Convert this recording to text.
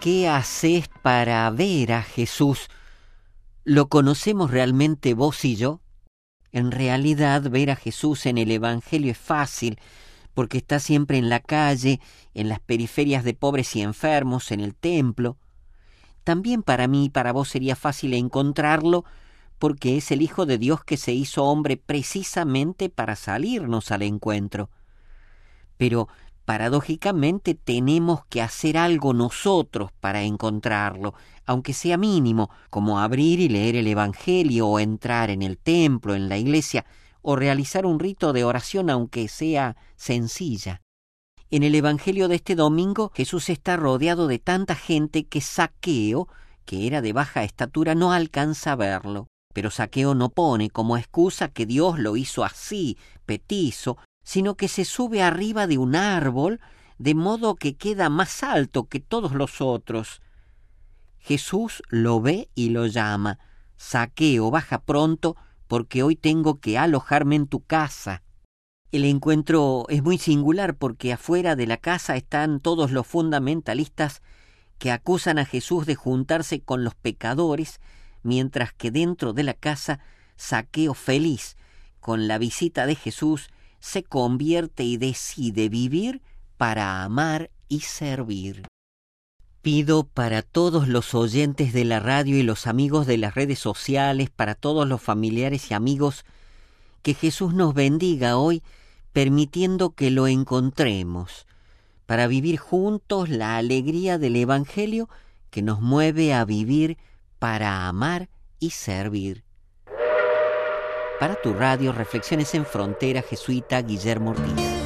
¿Qué haces para ver a Jesús? ¿Lo conocemos realmente vos y yo? En realidad, ver a Jesús en el Evangelio es fácil, porque está siempre en la calle, en las periferias de pobres y enfermos, en el templo. También para mí y para vos sería fácil encontrarlo, porque es el Hijo de Dios que se hizo hombre precisamente para salirnos al encuentro. Pero, paradójicamente, tenemos que hacer algo nosotros para encontrarlo, aunque sea mínimo, como abrir y leer el Evangelio, o entrar en el templo, en la iglesia, o realizar un rito de oración, aunque sea sencilla. En el Evangelio de este domingo, Jesús está rodeado de tanta gente que Zaqueo, que era de baja estatura, no alcanza a verlo. Pero Zaqueo no pone como excusa que Dios lo hizo así, petizo, sino que se sube arriba de un árbol, de modo que queda más alto que todos los otros. Jesús lo ve y lo llama: Zaqueo, baja pronto, porque hoy tengo que alojarme en tu casa. El encuentro es muy singular porque afuera de la casa están todos los fundamentalistas que acusan a Jesús de juntarse con los pecadores, mientras que dentro de la casa, Zaqueo, feliz con la visita de Jesús, se convierte y decide vivir para amar y servir. Pido para todos los oyentes de la radio y los amigos de las redes sociales, para todos los familiares y amigos, que Jesús nos bendiga hoy, permitiendo que lo encontremos, para vivir juntos la alegría del Evangelio que nos mueve a vivir para amar y servir. Para tu radio, Reflexiones en Frontera, jesuita Guillermo Ortiz.